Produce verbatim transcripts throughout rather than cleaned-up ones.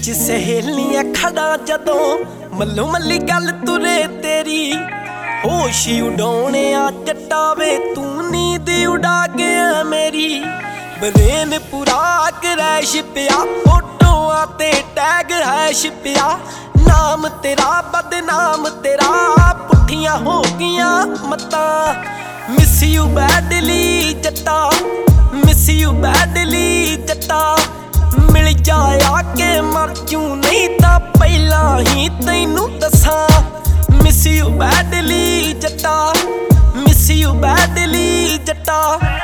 विच सहेलियां खड़ा जदों मल्लो मल्ली गल तुरे तेरी होश उड़ाने आ जट्टा वे तू नींद उड़ा गया मेरी ब्रेन पूरा क्रैश पिया फोटोआं ते टैग हैश पिया नाम तेरा बदनाम तेरा पुठियां हो गईयां मतां मिस यू बैडली जट्टा मिस यू बैडली जट्टा मिल जाया के मर क्यों नहीं ता पहला ही तैनू दसां मिस यू बैडली जट्टा मिस यू बैडली जट्टा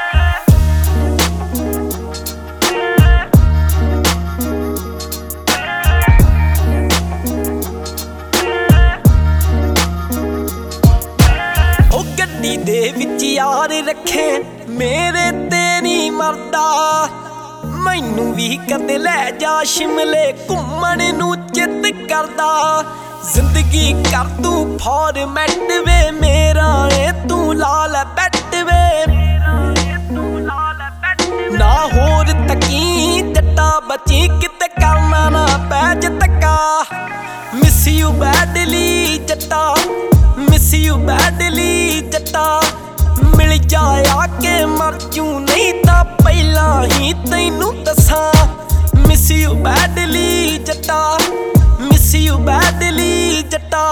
गड्डी दे विच यार रखे मेरे ते नहीं मरदा मैनू भी कदे लै जा शिमले घूमण नू चित करदा जिंदगी कर तू फॉर्मेट वे मेरा ए तू लाल बैट वे ना होर तकी जट्टा बची किते करना ना पैज तक्का मिस यू बैडली जट्टा मिस यू बैडली जट्टा मिल जाया के मर क्यों नहीं ता पहला ही तैनू दसां मिस यू बैडली जट्टा मिस यू बैडली जट्टा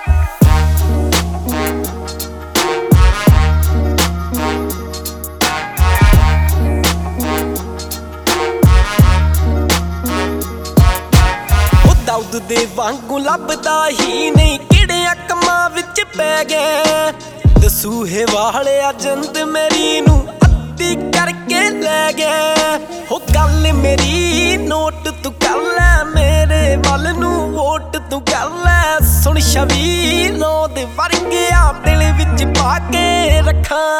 दाऊद दे वांगू लभदा ही नहीं किहड़ियां कमां विच पै गए दसूहे वाले जिंद मेरी नू अद्धी करके लै गए हो गल मेरी नोट तू कर लै मेरे वल नू वोट तू कर लै सुन शबीलों दे वर्गिया दिल विच पा के रखां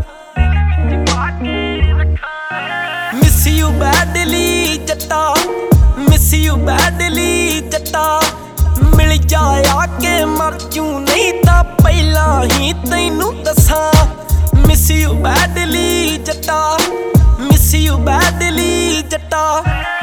मिस यू बैडली जट्टा मिस यू बैडली जट्टा मिल जाया के मर क्यों नहीं ता पहला ही तैनू दसां मिस यू बैडली जट्टा मिस यू बैडली जट्टा।